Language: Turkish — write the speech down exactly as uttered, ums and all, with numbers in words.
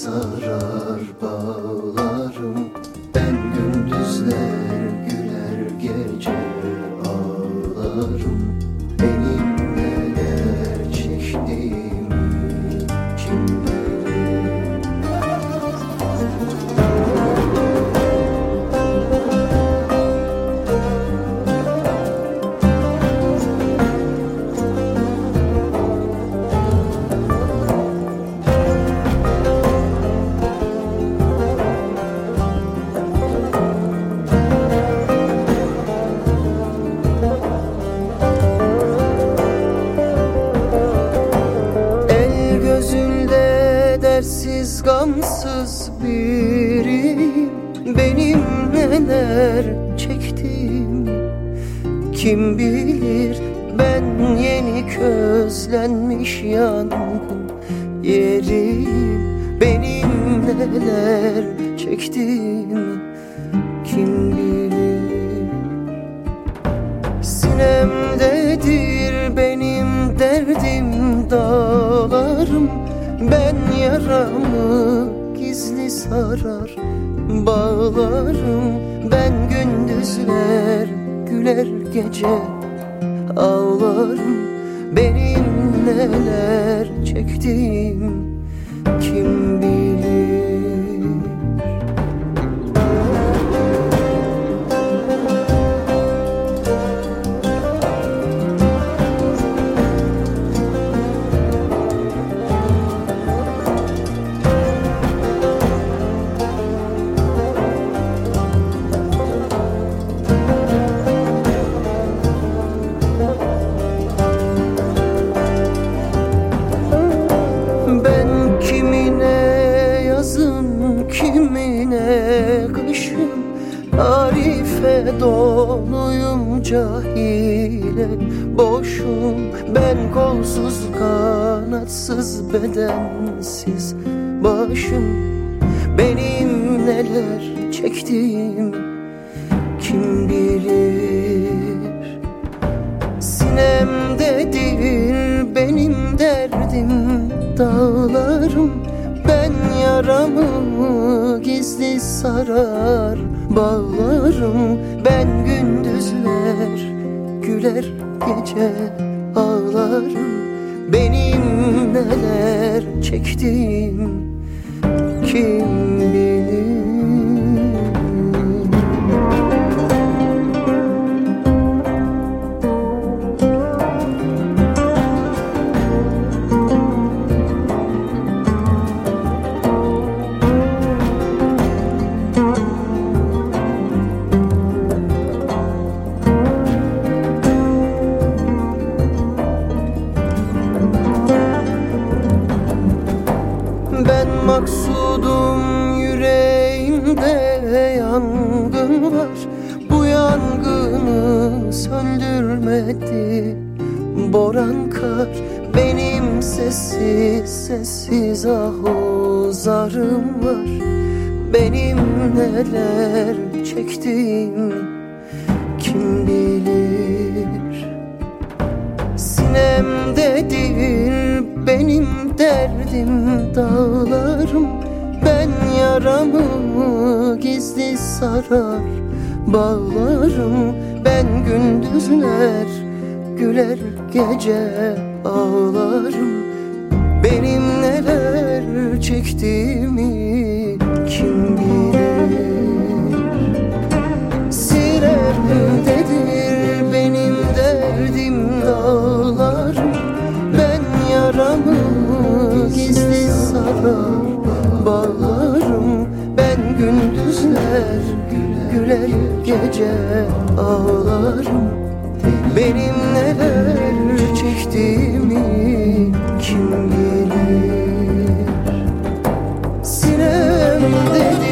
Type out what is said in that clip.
sarar bağlarım. Ben gündüzler güler gece ağlarım. Benim neler çektiğimi kim bilir? Dersiz gamsız biriyim. Benim neler çektiğimi kim bilir? Ben yeni közlenmiş yangın yeriyim. Benim neler çektiğimi kim bilir? Sinemdedir benim derdim dağlarım. Ben yaramı gizli sarar bağlarım. Ben gündüzler güler gece ağlarım. Benim neler çektiğim kim bilir? Kimine kışım, arife doluyum, cahile boşum. Ben kolsuz kanatsız bedensiz başım. Benim neler çektiğim kim bilir? Sinemdedir benim derdim dağlarım. Ben yaramı gizli sarar bağlarım. Ben gündüzler güler gece ağlarım. Benim neler çektiğim kim bilir? Ben maksudum, yüreğimde yangın var. Bu yangını söndürmedi boran kar. Benim sessiz sessiz ahuzarım var. Benim neler çektiğim kim bilir? Sinemdedir benim derdim dağlarım. Ben yaramı gizli sarar bağlarım. Ben gündüzler güler gece ağlarım. Benim neler çektiğimi kim bilir? Sinemdedir benim derdim dağlarım. Ben yaramı gizli sarar bağlarım. Ben gündüzler güler gece ağlarım. Benim neler çektiğimi kim bilir? Sinemdedir